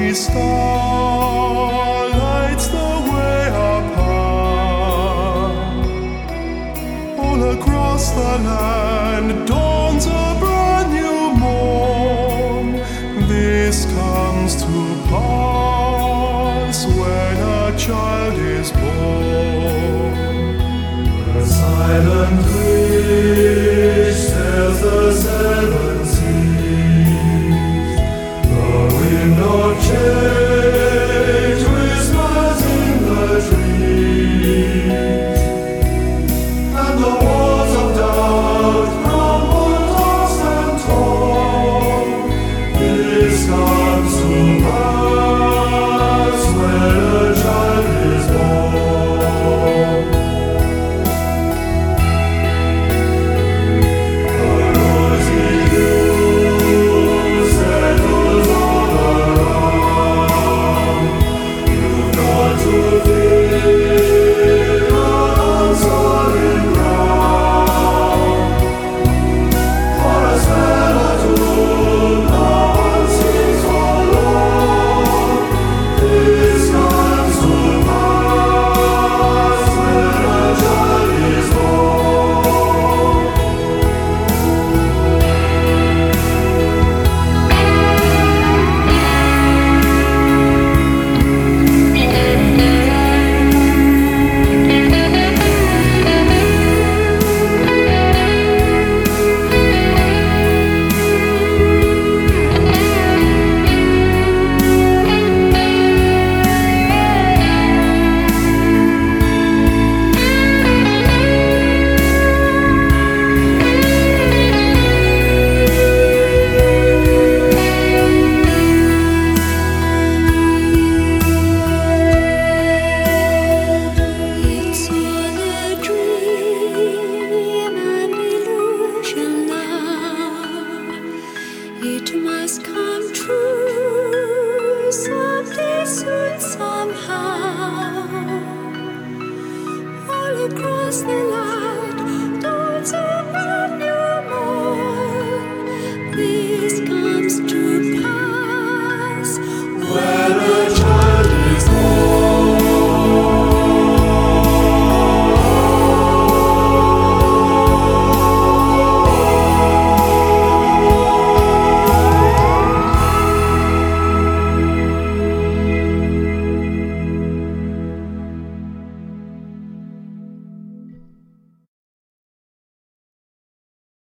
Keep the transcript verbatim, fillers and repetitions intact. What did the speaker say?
star lights the way apart. All across the land dawns a brand new morn. This comes to pass when a child is born. The silent breeze tells the seven seas. The wind of change whispers in the trees, and the walls of doubt crumble, tossed and torn. This comes to pass when a child is born. The rosy dew settles all around. You've got to feel on solid ground. For a spell or two, no one sees for long. This comes to pass when a child is born. It's all a dream and illusion now. It must come true someday, soon, somehow. All across the land.